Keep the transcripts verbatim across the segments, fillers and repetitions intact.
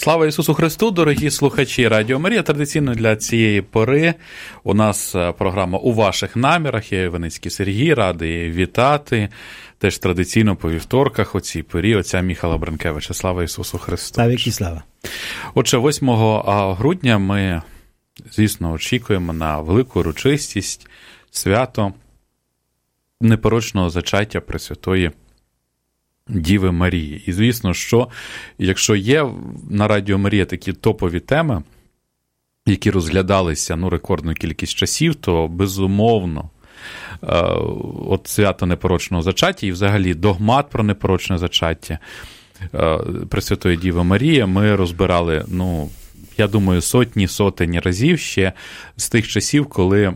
Слава Ісусу Христу, дорогі слухачі Радіо Марія. Традиційно для цієї пори у нас програма «У ваших намірах». Я Іваницький Сергій, радий вітати. Теж традиційно по вівторках у цій порі отця Міхала Бренкевича. Слава Ісусу Христу. Навіки слава. Отже, восьмого грудня ми, звісно, очікуємо на велику урочистість, свято непорочного зачаття Пресвятої Діви Марії. І, звісно, що якщо є на Радіо Марія такі топові теми, які розглядалися, ну, рекордну кількість часів, то, безумовно, от свято непорочного зачаття і взагалі догмат про непорочне зачаття Пресвятої Діви Марії ми розбирали, ну, я думаю, сотні, сотень разів ще з тих часів, коли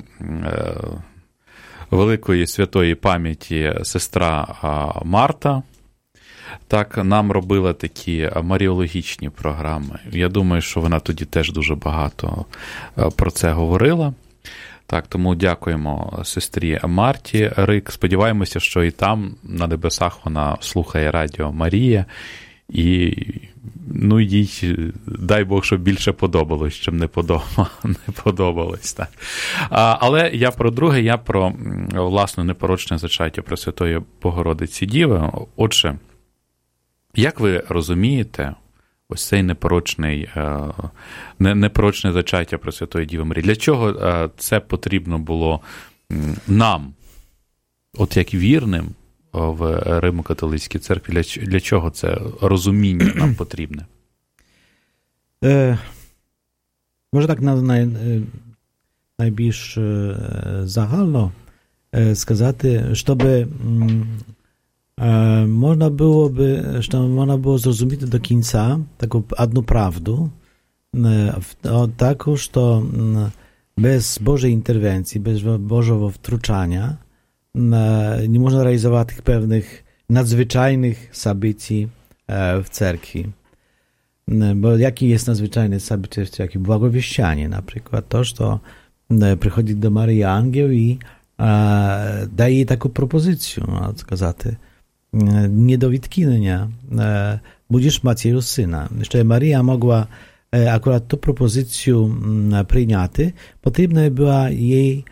великої святої пам'яті сестра Марта так нам робила такі маріологічні програми. Я думаю, що вона тоді теж дуже багато про це говорила. Так, тому дякуємо сестрі Марті Рик. Сподіваємося, що і там, на небесах, вона слухає Радіо Марія. І, ну, їй, дай Бог, щоб більше подобалось, чим не, подоба, не подобалось. Так. А, але я про друге, я про, власне, непорочне зачаття Пресвятої Богородиці Діви. Отже, як ви розумієте ось цей непорочний, непорочне зачаття Пресвятої Діви Марії? Для чого це потрібно було нам, от як вірним в Римо-католицькій церкві, для, для чого це розуміння нам потрібне? Е, може так на, най, найбільш загально сказати, щоб можна було би, щоб можна було зрозуміти до кінця таку одну правду, таку, що без Bożej interwencji, bez Bożego wtrącania nie można realizować pewnych nadzwyczajnych sabyci w cerkwi. Bo jaki jest nadzwyczajny sabycie w cerkwi? Błogowieścianie na przykład. To, że przychodzi do Maryi Angieł i daje jej taką propozycję, сказати, niedowidkinia, budzisz Macieju syna. Jeszcze Maria mogła akurat tę propozycję przyjąć, potrzebna była jej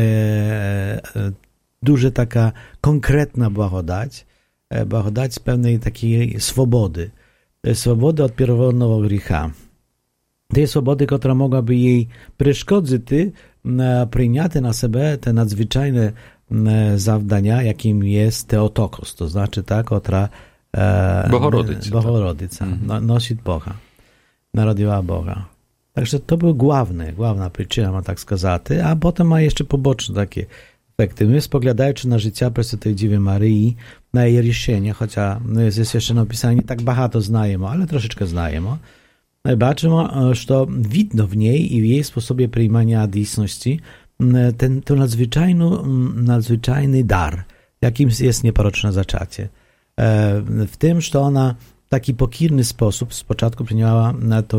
дуже така конкретна благодать, благодать з певної такої свободи, свободи від первородного гріха. Tej swobody, która mogłaby jej przeszkodzić przyjąć na siebie te nadzwyczajne zawdania, jakim jest Teotokos, to znaczy ta, która Bogorodyca, Bogorodyca mhm. nosi Boga, narodziła Boga. Także to był główny, główna przyczyna, ma tak сказать, a potem ma jeszcze poboczne takie efekty. My, spoglądając na życie Prесвятої Діви Марії, na jej рішення, хоча my ze Święconego Pisania nie tak багато знаємо, ale troszeczkę знаємо, бачимо, що видно в ній і в її способі приймання дійсності ten, ten nadzwyczajny, nadzwyczajny dar, jakim jest непорочне зачаття. W tym, że ona w taki pokirny sposób z początku przyjęła na to,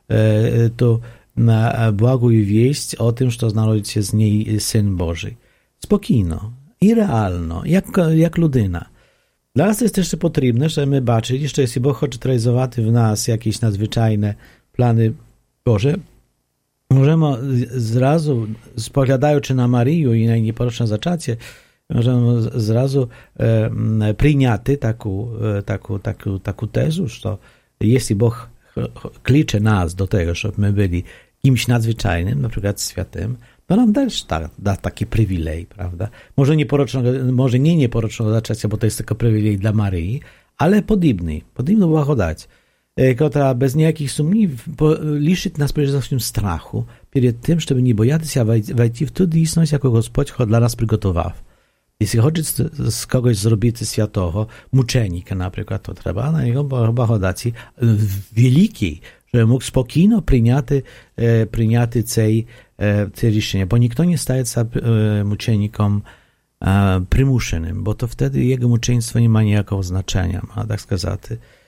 to na błagą wieść o tym, że narodzi się z niej Syn Boży. Spokojno i realno, jak, jak ludyna. Dla nas jest też potrzebne, żeby my baczyli, że jeśli Bóg chce realizować w nas jakieś nadzwyczajne plany Boże, możemy zrazu, spoglądając na Maryję i na jej nieporoczne zaczacie, możemy zrazu e, przyjąć taką, taką, taką, taką tezę, że jeśli Bóg klicze nas do tego, żeby my byli kimś nadzwyczajnym, na przykład świętym, to nam też da, da taki przywilej, prawda? Może, nieporocznego, może nie nieporocznego zaczacia, bo to jest tylko przywilej dla Maryi, ale podobny, podobną blagodat, która bez niejakich sumniw liczy nas przede wszystkim strachu przed tym, żeby nie bojaty się wejść w tę istność, jaką Gospodź dla nas przygotował. Jeśli chce z kogoś zrobić świętego, muczenika na przykład, to trzeba na niego blagodacji wielkiej, żeby mógł spokojnie przyjąć, przyjąć tej te рішення, bo nikt nie staje się muczenikom przymuszonym, bo to wtedy jego muczeństwo nie ma niejako znaczenia, ma tak сказать.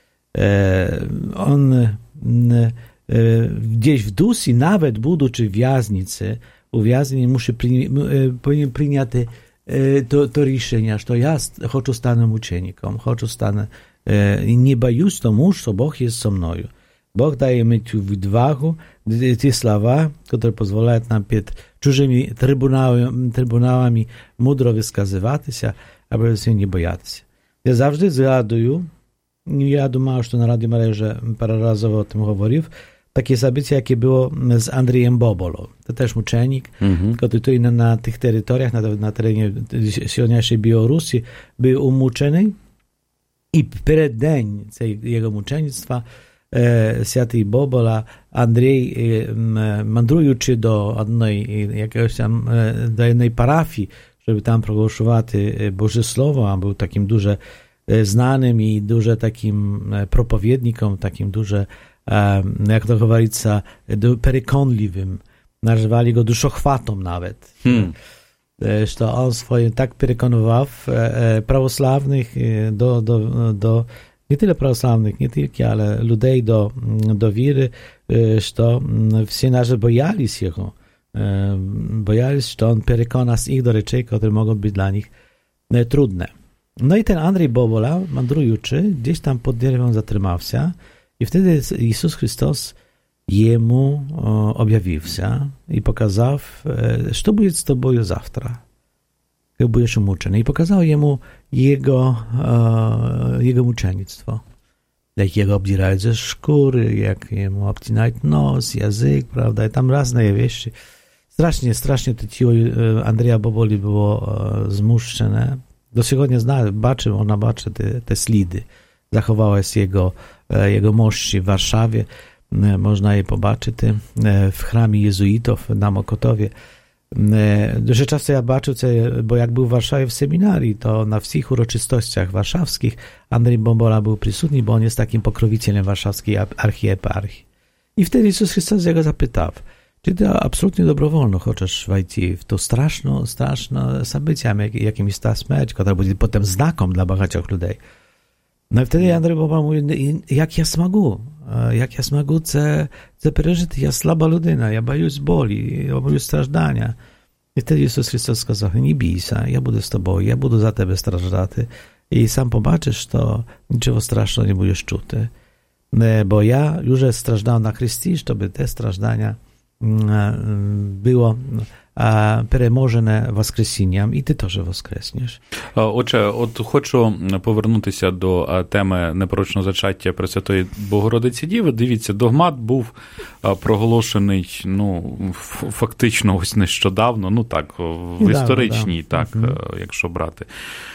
On gdzieś w duszy, nawet будучи w wязниcy, uwięziony musi powinien przyjąć to, to рішення, że ja chcę stać muczenikom, chcę stać, nie boюсь тому, że Bóg jest ze mną. Бог дає ми цю відвагу, ті слова, які дозволяють нам під чужими трибуналами, трибуналами мудро висказуватися, аби всі не боятися. Я завжди згадую, я думаю, що на Радіо Марія вже параразово о tym говорив, takie zabycie, jakie było z Andrzejem Bobolą. To też uczennik, mm-hmm. który tutaj na, na tych terytoriach, na, na terenie dzisiejszej Białorusi był umuczony i przed dzień jego muczenictwa e, święty Bobola, Andrzej e, mandrujący do jednej, jakiegoś tam, e, do jednej parafii, żeby tam progłoszować Boże Słowo, a był takim dużo znanym i dużo takim propowiednikiem, takim dużo jak to говорится, переконливым. Nazywali go duszochwatą nawet. Hmm. Że on swoim tak przekonywał prawosławnych do, do, do, nie tyle prawosławnych, nie tylko, ale ludzi do, do wiry, że wszyscy nasze bojali się jego. Bojali się, że on przekona z ich do rzeczy, które mogą być dla nich trudne. No i ten Andrzej Bobola, mandrujący, gdzieś tam pod drzewem zatrzymał się. I wtedy Jezus Chrystus jemu objawił się i pokazał, co będzie z tobą zawtra, jak będziesz umuczony. I pokazał jemu jego, jego muczenictwo. Jak jego obdzirają ze skóry, jak jemu obcinają nos, język, prawda, i tam różne rzeczy. Strasznie, strasznie to ciało Andrzeja Boboli było zmuszczone. Do сегодня знаю, бачив, ona baczy te, te slidy. Zachowała się jego, jego mości w Warszawie. Można je pobaczyć w chramie jezuitów na Mokotowie. Dużo czasu ja baczył, bo jak był w Warszawie w seminarii, to na wszystkich uroczystościach warszawskich Andrzej Bobola był przysutny, bo on jest takim pokrowicielem warszawskiej archieparchii. I wtedy Jezus Chrystus jego zapytał, czy ty absolutnie dobrowolno chcesz wejść w to straszne, straszne zabycie, jakim jest ta śmierć, która będzie potem znakom dla багатьох людей. No i wtedy Andrzej Bobola mówi, jak ja smagu, jak ja smagu це, це пережити, ja слаба людина, ja boюсь boli, ja boюсь страждання. I wtedy Jezus Chrystus сказав, nie bij się, ja będę z tobą, ja będę za tebe strażdaty i sam pobaczysz, to niczego strasznego nie będziesz czuty. Bo ja już strażdałem na Chrystus, żeby te strażdania było переможене воскресінням, і ти теж воскреснеш. Отже, от хочу повернутися до теми непорочного зачаття Пресвятої Богородиці Діви. Дивіться, догмат був проголошений, ну, фактично ось нещодавно, ну так, в Недавно, історичній, да. так, угу. якщо брати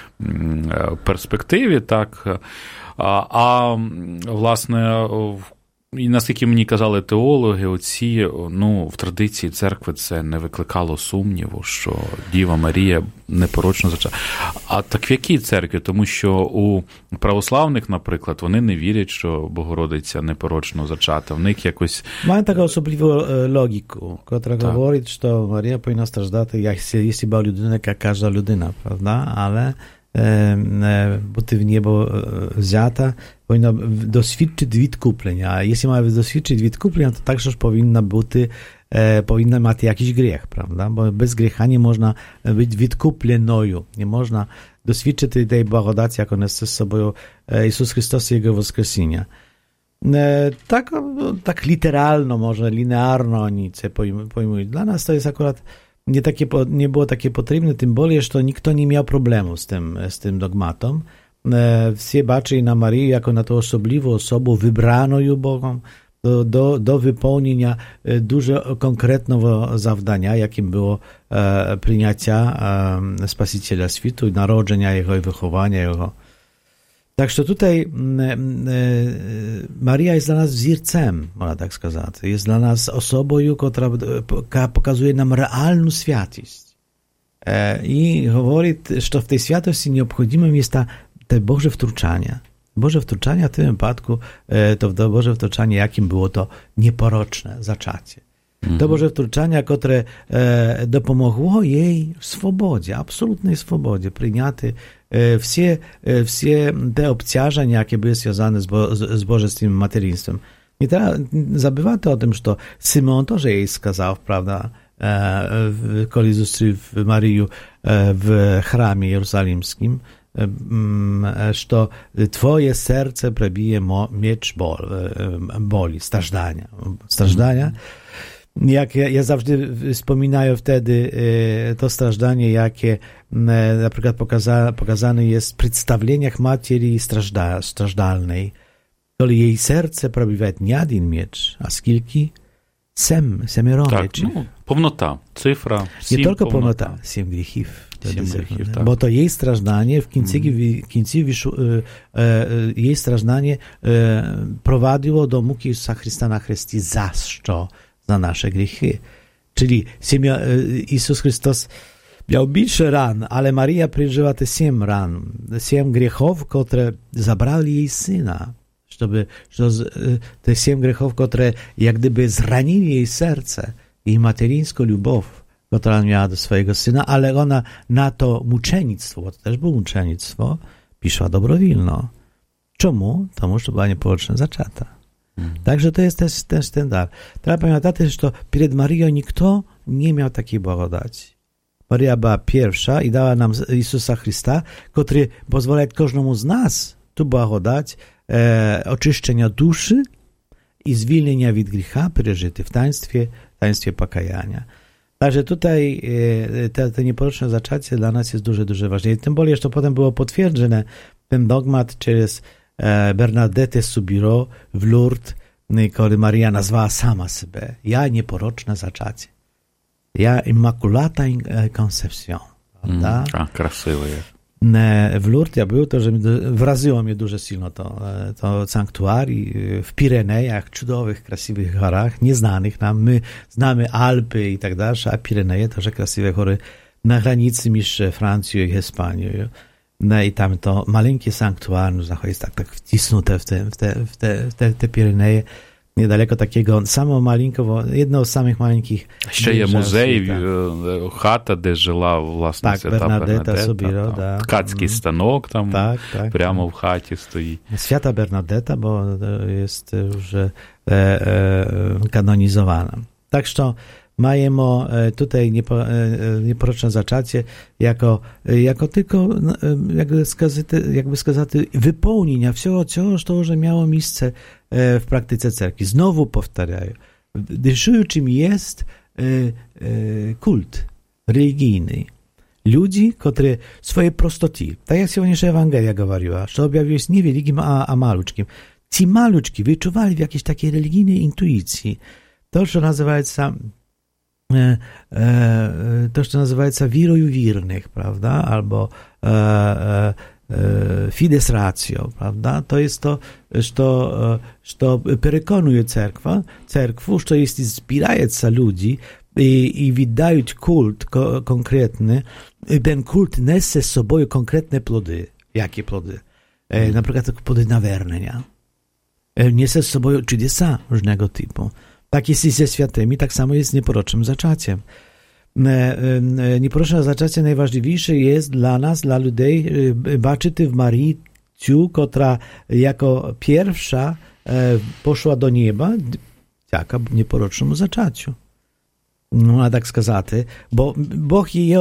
перспективі, так. А, а власне, і наскільки мені казали теологи, оці, ну, в традиції церкви це не викликало сумніву, що Діва Марія непорочно зачата. А так в якій церкві? Тому що у православних, наприклад, вони не вірять, що Богородиця непорочно зачата. В них якось... Мають таку особливу логіку, яка говорить, що Марія повинна страждати, якщо була людина, як кожна людина, правда? Але бути в небо взята, powinna doświadczyć відкуплення. A jeśli ma doświadczyć відкуплення, to także powinna bути, e, powinna mieć jakiś grzech, prawda? Bo bez grzecha nie można być відкупленою. Nie można doświadczyć tej błagodaci, jak on jest ze sobą Jezus Chrystus i Jego woskresenia. E, tak, tak literalno, może linearno oni to pojmują. Dla nas to jest akurat nie, takie, nie było takie potrzebne, tym bardziej, że nikt nie miał problemu z tym, z tym dogmatem. Всі бачили на Марію як на ту особливу особу, вибраною Богом до, до, до виконання дуже конкретного завдання, яким було е, прийняття е, Спасителя світу, народження Його і виховання Його. Так що тут е, е, Марія є для нас взірцем, можна так сказати. Є для нас особою, яка показує нам реальну святість. Е, і говорить, що в тій святості необхідним є та te Boże wtrączania. Boże wtrączania w tym wypadku to Boże wtrączanie, jakim było to nieporoczne zaczacie. Mm-hmm. To Boże wtrączania, które e, dopomogło jej w swobodzie, absolutnej swobodzie, przyjęty e, wszystkie, e, wszystkie te obciążenia, jakie były związane z, bo, z, z bożestwem materiństwem. Nie trzeba zabywać o tym, że Simon też jej skazał, prawda, e, kiedy zobaczył Marię e, w chramie jerozolimskim, że twoje serce prebije miecz bol, boli, stраждania. Stраждania. Jak ja, ja zawsze wspominaję wtedy to stраждanie, jakie na przykład pokaza, pokazane jest w przedstawieniach materii stражда, stраждальnej. Kiedy jej serce prebije nie jeden miecz, a skilki sem, semieromy. Tak, no, pełnota, cyfra, nie tylko pełnota, siedem grzechów. Tak. Bo to jej stраждanie w końcu, mm. w końcu jej stраждanie prowadziło do muki Jezusa Chrysta na chrzcie za co? Za nasze grzechy. Czyli Jezus Chrystus miał więcej ran, ale Maria przeżyła te siedem ran, siedem grzechów, które zabrali jej syna. Żeby, żeby te siedem grzechów, które jak gdyby zranili jej serce, jej materińską любовь, która miała do swojego syna, ale ona na to muczenictwo, bo to też było muczenictwo, piszła dobrowilno. Czemu? Тому, że była niepołączona zaczata. Hmm. Także to jest też, też ten dar. Trzeba pamiętać, że to przed Marią nikt nie miał takiej błagodaci. Maria była pierwsza i dała nam Jezusa Chrysta, który pozwala każdemu z nas tu błagodać, e, oczyszczenia duszy i zwolnienia od grzecha przeżyty w taństwie, taństwie pokajania. Także tutaj e, te, te nieporoczne zaczęcie dla nas jest dużo, dużo ważne. I tym bardziej, że to potem było potwierdzone, ten dogmat przez e, Bernadette Soubirous w Lourdes, kiedy Maria nazwała sama siebie. Ja nieporoczne zaczęcie. Ja Immaculata Conception. Mm, a, krasywе jest. W Lourdes ja był, to że wraziło mnie дуже silno to, to sanktuari w Pirenejach, cudowych, krasiwych gorach, nieznanych nam. My znamy Alpy i tak dalej, a Pireneje to, że krasiwe góry na granicy między Francją i Hiszpanią. No i tam to maleńkie sanktuarium jest tak, tak wcisnute w te, w te, w te, w te, te Pireneje. Niedaleko takiego samo malinkowo, jedno z samych maleńkich. Ще є музей, хата, де жила власне так, свята Бернадета Soubirous, да. Ткацький станок там так, так, прямо tak. w chacie stoi. Święta Bernadetta, bo jest już e, e, kanonizowana. Tak, że mamy tutaj niepo, nieporoczne zaczęcie jako, jako tylko jakby сказати, jakby сказати, wypełnienia wszystkiego, co że miało miejsce w praktyce cerkwi. Znowu powtarzaję, czym jest kult religijny. Ludzi, którzy swojej prostoty, tak jak сегодняшняя Ewangelia mówiła, że objawiło się nie wielkim, a, a maluczkim. Ci maluczki wyczuwali w jakiejś takiej religijnej intuicji to, co nazywa się to, co nazywa się wiroju wiernych, prawda, albo e, e, fides ratio, prawda, to jest to, że że przekonuje cerkwa, cerkwu, że jeśli zbierają się ludzi i, i wydają kult ko, konkretny, ten kult niesie z sobą konkretne plody. Jakie plody? E, na przykład plody nawernienia. E, niesie z sobą cudesa różnego typu. Tak jest i ze świętymi, tak samo jest z nieporocznym zaczęciem. Nieporoczne zaczęcie najważniejsze jest dla nas, dla ludzi, baczyć w Marii, ciu, która jako pierwsza poszła do nieba, dzięki nieporocznemu zaczęciu. No, a tak сказати, bo Bóg jej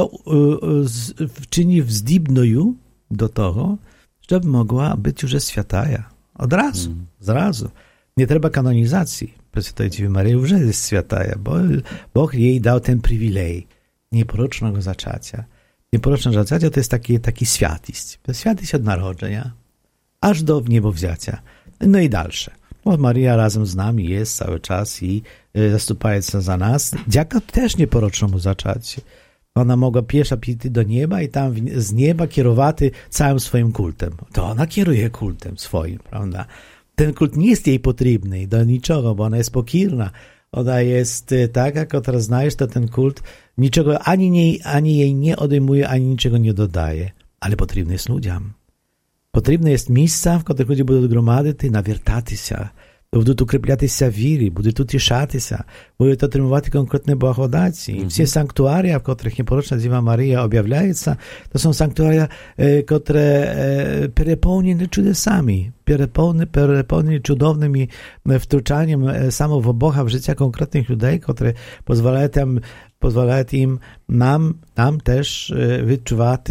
wczyni wzdibnою do tego, żeby mogła być już świętaja. Od razu, mm. zrazu. Nie trzeba kanonizacji. Prесвятой Dziewi Maryi już jest świętaja, bo Bóg jej dał ten przywilej nieporocznego zaczęcia. Nieporoczne zaczęcie to jest taki, taki świętość. To jest świętość od narodzenia, aż do niebowzięcia. No i dalsze. Bo Maria razem z nami jest cały czas i y, zastępuje się za nas. Dzięki też nieporocznemu zaczęciu. Ona mogła pierwsza pójść do nieba i tam z nieba kierować całym swoim kultem. To ona kieruje kultem swoim, prawda? Ten kult nie jest jej potrzebny do niczego, bo ona jest pokirna. Ona jest taka, która znajesz, to ten kult niczego ani, nie, ani jej nie odejmuje, ani niczego nie dodaje. Ale potrzebny jest ludziom. Potrzebne jest miejsca, w których ludzie będą gromadyć i nawiertać się. Будуть укріплятися в вірі, будуть утішатися, будуть отримувати конкретні благодаті. І всі санктуарія, в котрих непорочна Діва Марія об'являється, то są санктуарія, które переповнені чудесами, переповнені чудовними втручанням самого Бога в життя конкретних людей, które pozwalają im, pozwalają im nam, nam też відчувати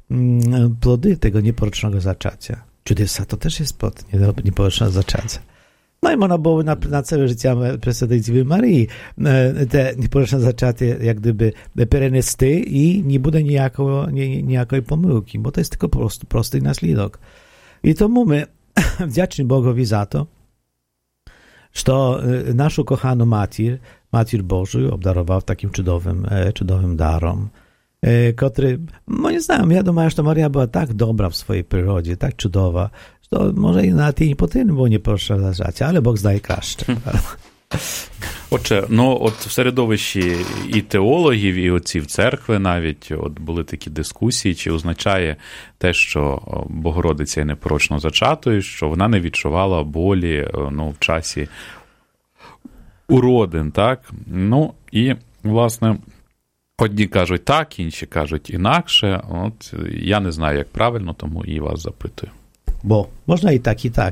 plody tego nieporocznego zaczęcia. Чудеса to też jest plod nieporocznego zaczęcia. No i można było na, na całe życie Prесвятої Марії te nieporoczne zaczęcie jak gdyby перенести i nie буде ніякого, ні, ніякої помилки, bo to jest tylko po prostu prosty naslідок. I тому ми вдячні Богові за to, що нашу кохану матір, матір Божу obdarował takim cudowym, cudowym darom, który, no nie znam, ja думаю, że Maria była tak dobra w swojej przyrodzie, tak cudowa, że może i na tej potyny było nieporoczne zaczęcie, ale Бог знає краще. Отже, ну от в середовищі і теологів, і отців церкви навіть от були такі дискусії, чи означає те, що Богородиця є непорочно зачатою, що вона не відчувала болі, ну, в часі уродин, так? Ну, і, власне, одні кажуть так, інші кажуть інакше. От я не знаю, як правильно, тому і вас запитую. Бо можна і так, і так.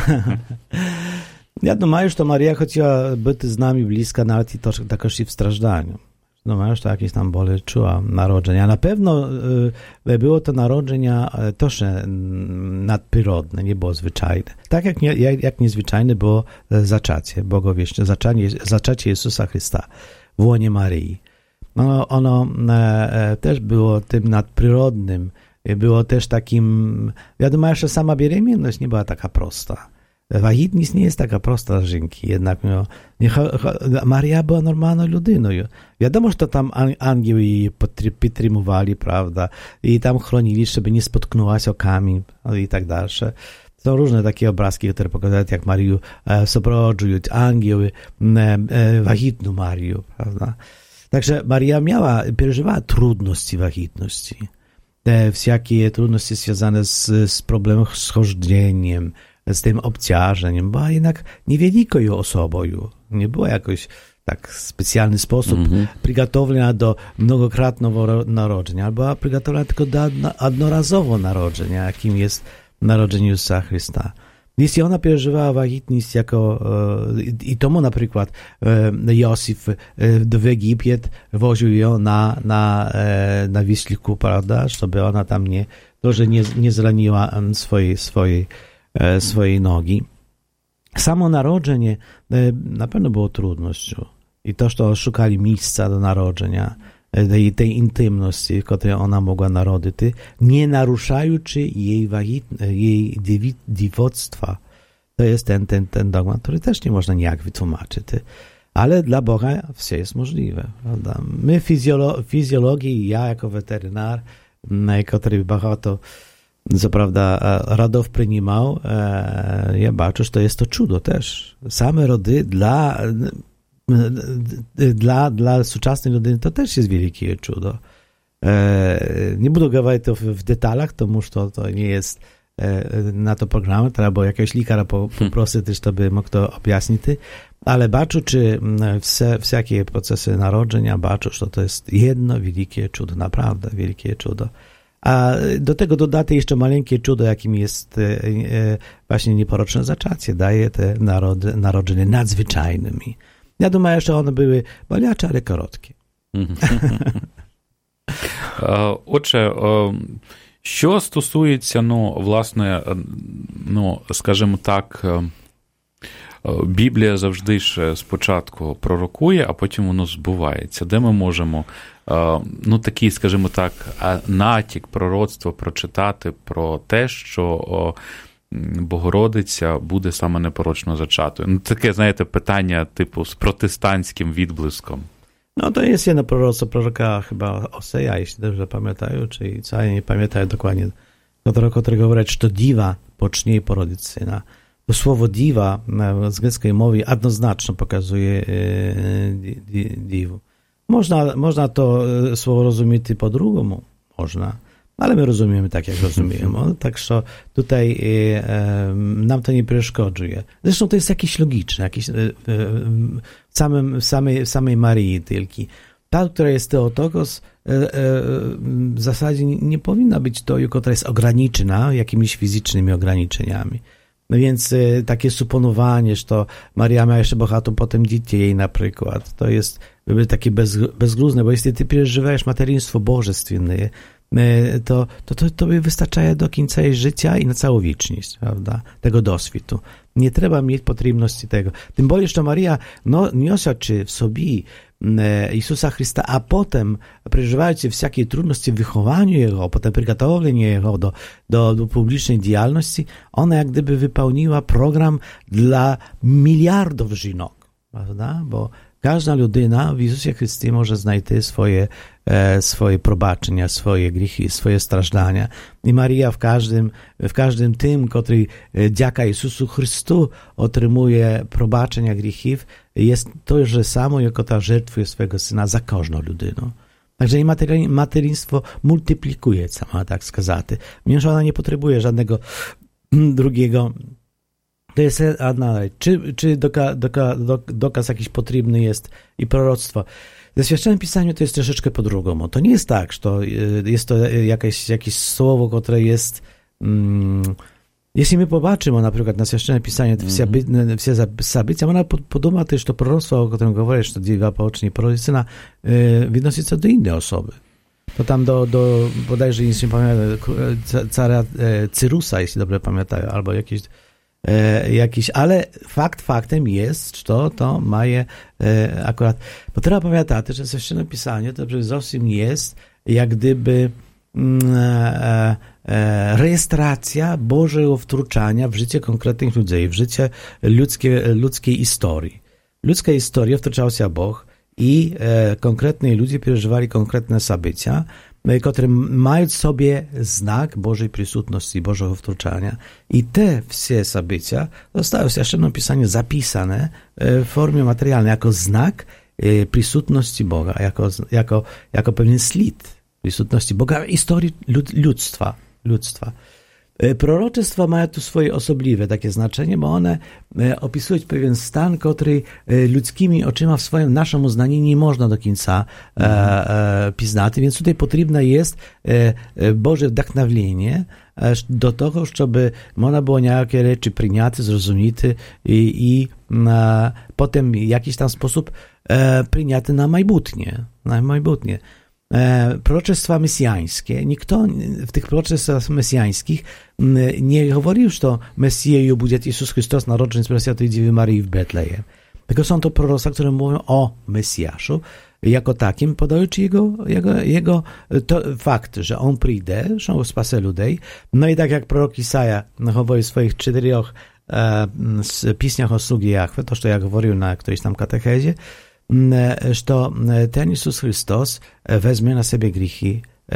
Ja думаю, що Марія хотіла бути з нами близько навіть і також і в стражданні. Думаю, що якісь там болі чула народження. Напевно, було то народження теж надприродне, nie było zwyczajne. Tak jak, nie, jak, jak niezwyczajne było zaczacie, bogowieczne, zaczacie, zaczacie Jezusa Chrysta w łonie Maryi. Ono, ono e, też było tym nadprzyrodnym, było też takim, ja думаю, że sama беременность nie była taka prosta. Вагітність не є така проста жінки, jednak Марія була нормальною людиною. Wiadomo, що там ангели її підтримували, правда, і там хронили, щоб не споткнулася о камінь і так далі. Są różne takie obrazki, które pokazują, jak Marię sopроводжуją ангели, wagitną Marię, prawda. Także Maria miała, przeżywała trudności wagitności. Te wszelkie trudności związane z, z problemem z chodzeniem, z tym obciążeniem, była jednak niewielką osobą. Nie była jakoś tak w specjalny sposób mm-hmm. przygotowana do mnogokrotnego narodzenia, była przygotowana tylko do jednorazowego narodzenia, jakim jest narodzenie Jezusa Chrysta. Jeśli ona przeżywała wagitność jako, i tomu na przykład Józef w Egipt woził ją na, na, na wiśliku, prawda, żeby ona tam nie, to, że nie, nie zraniła swojej, swojej swojej nogi. Samo narodzenie na pewno było trudnością. I to, że szukali miejsca do narodzenia, tej, tej intymności, której ona mogła narodzić, nie naruszając jej, jej dziewictwa. To jest ten, ten, ten dogmat, który też nie można nijak wytłumaczyć. Ale dla Boga wszystko jest możliwe. Prawda? My fizjolo- fizjologii, ja jako weterynar, który bardzo co prawda Radow przyjmował, ja baczę, że to jest to cudo też. Same rody dla, dla, dla współczesnej rodziny to też jest wielkie cudo. Nie będę mówić to w, w detalach, тому że to nie jest na to program, trzeba było jakiegoś likara poprosić, żeby mógł to objaśnić, ale baczę, czy wszelkie procesy narodzenia, baczę, że to jest jedno wielkie cudo, naprawdę wielkie cudo. A do tego dodaty jeszcze maleńkie cudo, jakim jest e, e, właśnie nieporoczne zaczęcie. Daje te narody, narodziny nadzwyczajnymi. Ja думаю, że one były боляче, ale короткі. Отже, що стосується, ну, власне, ну, скажімо так, Біблія завжди ж спочатку пророкує, а потім воно збувається. Де ми можемо, ну, такий, скажімо так, натяк, пророцтво прочитати про те, що Богородиця буде саме непорочно зачатою? Ну, таке, знаєте, питання типу з протестантським відблиском. No to jest jedno proroctwo proroka chyba Oseja, jeśli dobrze pamiętają, czyli co ja nie pamiętają dokładnie, do którego mówi, że to diwa pocznie i porodzi syna. To słowo diwa z greckiej mowy jednoznacznie pokazuje diwu. Można, można to słowo rozumieć po drugiemu, można, ale my rozumiemy tak, jak rozumiemy. Tak, że tutaj nam to nie przeszkodzuje. Zresztą to jest jakieś logiczne, jakieś w samym, samej, samej Maryi tylko. Ta, która jest Teotokos, w zasadzie nie powinna być to, która jest ograniczona jakimiś fizycznymi ograniczeniami. No więc takie suponowanie, że to Maria ma jeszcze bohatą potem dzieci na przykład, to jest takie bez, bezgluzne, bo jeśli ty przeżywałeś materiństwo bożestwienne, to, to, to tobie wystarcza do końca jej życia i na całą wieczność, prawda, tego doświadku. Nie trzeba mieć potrzebności tego. Tym bardziej, że Maria no, niosący w sobie Jezusa Chrysta, a potem przeżywając wszelkie trudności w wychowaniu Jego, potem przygotowieniu Jego do, do, do publicznej działalności, ona jak gdyby wypełniła program dla miliardów żonok, prawda? Bo każda ludyna w Jezusie Chrystie może znajти swoje, e, swoje probaczenia, swoje grzechy, swoje strażdania. I Maria w każdym, w każdym tym, który dzięki Jezusu Chrystu otrzymuje probaczenia grzechów, jest to, że samo jako ta żertwuje swojego Syna za każdą ludyną. Także i materinstwo multiplikuje, można tak сказать. Mimo, że ona nie potrzebuje żadnego drugiego. To jest jedna rzecz. Czy, czy doka, doka, dok, dokaz jakiś potrzebny jest i proroctwo. Ze Świętym Pisaniu to jest troszeczkę po drugiemu. To nie jest tak, że to jest to jakieś, jakieś słowo, które jest... Mm, jeśli my popatrzymy na przykład na Świętym Pisaniu, mm-hmm. все события, można podumać też to proroctwo, o którym mówisz, to dziewiła połączenie prorocyna, odnosi się do innej osoby. To tam do, do bodajże, jeśli pamiętam, cara Cyrusa, jeśli dobrze pamiętają, albo jakiś E, jakiś, ale fakt faktem jest, że to, to ma je e, akurat, bo trzeba pamiętać, że w Świętym Pisaniu to przede wszystkim jest jak gdyby e, e, rejestracja Bożego wtrącania w życie konkretnych ludzi, w życie ludzkie, ludzkiej historii. Ludzka historia wtrącał się Bóg i e, konkretni ludzie przeżywali konkretne zdarzenia, które mają w sobie znak Bożej przysutności, Bożego wtrącania. I te wszystkie zdarzenia zostały w Świętym Pisaniu zapisane w formie materialnej jako znak przysutności Boga, jako, jako, jako pewien ślad przysutności Boga w historii ludztwa. ludztwa. Proroctwa mają tu swoje osobliwe takie znaczenie, bo one opisują pewien stan, który ludzkimi oczyma w swoim naszym uznaniu nie można do końca mm. e, poznać, więc tutaj potrzebne jest Boże wdachnowienie do tego, żeby można było niejakie rzeczy przyjąć, zrozumieć i, i a, potem w jakiś tam sposób e, przyjąć na majbutnie. Na majbutnie. E, proroctwa mesjańskie. Nikt w tych proroctwach mesjańskich nie mówił, że Mesjeju będzie Jezus Chrystus narodzony z Preszwiętej Dziewy Maryi w Betlejem. Tylko są to proroctwa, które mówią o Mesjaszu jako takim, podając jego, jego, jego to fakt, że on przyjdzie, że on spase ludzi. No i tak jak prorok Isaja mówi w swoich czterech e, pisniach o sługi Jahwe, to, co ja mówił na którejś tam katechezie, że ten Jezus Chrystus weźmie na siebie grzechy e,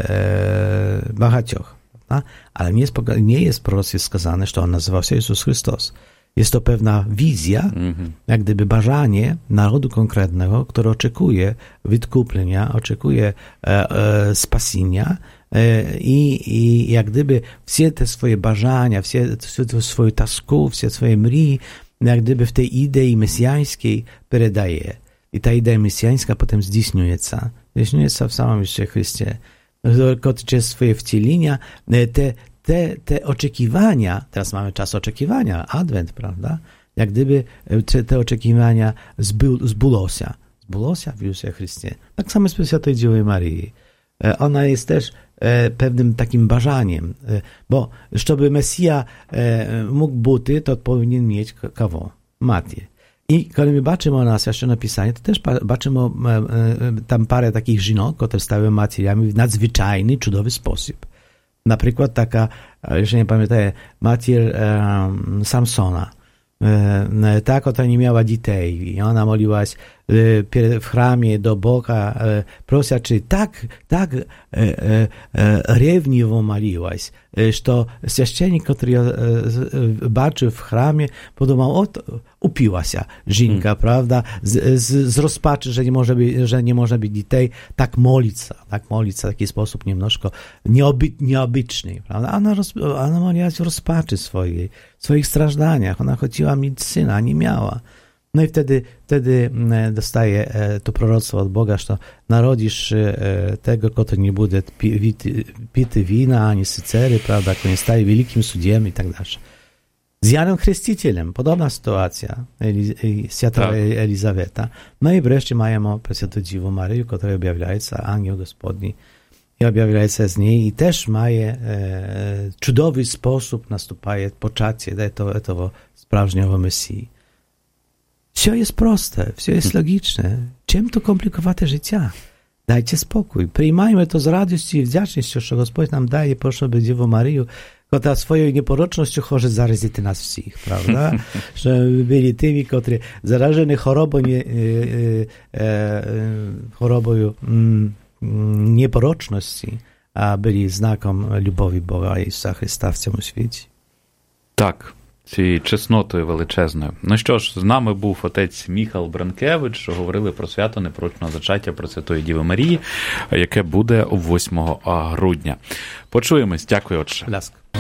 e, багатьох. Ale nie jest, nie jest w proroctwie skazane, że on nazywał się Jezus Chrystus. Jest to pewna wizja, mm-hmm. jak gdyby bażanie narodu konkretnego, który oczekuje wykupienia, oczekuje e, e, spasienia e, i, i jak gdyby wszystkie te swoje bażania, wszystkie swoje tasku, wszystkie swoje mrii, jak gdyby w tej idei mesjańskiej передає. I ta idea mesjańska potem zdійснює się. Zdійснює się w samym Jezusie Chrystie. Przez swoje wcielenia, te, te, te oczekiwania, teraz mamy czas oczekiwania, adwent, prawda? Jak gdyby te, te oczekiwania zbyło się. Zbyło się w Jezusie Chrystie. Tak samo z Świętej Dziewy Maryi. Ona jest też pewnym takim bażaniem, bo żeby Mesja mógł być, to powinien mieć kogo? Matkę. I kiedy my patrzymy na Święte Pisanie, to też patrzymy tam parę takich żonok, które stały materiami w nadzwyczajny, cudowy sposób. Na przykład taka, jeżeli nie pamiętam, mater Samsona. Ta, która nie miała dzieci i ona modliła się w chramie do Boga, prosiaczy tak, tak rewniwo modliłaś, że święcennik, który zobaczył w chramie, podumał, o, upiła się żynka, hmm. prawda, z, z, z rozpaczy, że nie może być, że nie może być dzieci, tak modlić się, tak modlić się w taki sposób niemnożko nieoby, nieobyczny, prawda, ona, roz, ona modliła się w rozpaczy swojej, w swoich strażdaniach, ona chodziła mieć syna, nie miała. No i wtedy, wtedy dostaje to proroctwo od Boga, że narodzisz tego, który nie będzie pity wina, ani sycery, prawda, który nie staje wielkim sudiem i tak dalej. Z Janem Chrzcicielem podobna sytuacja, Święta Elizaweta. No i wreszcie mamy Preszwiętą Dziewę Maryję, która objawia się, anioł Gospodni i objawiaється z niej, i też mає e, чудовий sposób наступає почаття этого, этого справжнього Месії. Все jest proste, все jest logiczne. Czym to komplikowane życie? Dajcie spokój. Przyjmajmy to z radością i wdzięcznością, że Господь nam daje, proszę by Dziewę Maryję, która swoją nieporocznością może zarazić nas wszystkich, prawda? Że byli tymi, którzy zarażeni chorobą, nie, e, e, chorobą mm, nieporoczności, a byli znakiem любові Бога Ісуса Христа в цьому світі. Так, цією чеснотою величезною. Ну що ж, з нами був отець Міхал Бранкевич, що говорили про свято непорочного зачаття Пресвятої Діви Марії, яке буде восьмого грудня. Почуємось. Дякую, отче. Ласка.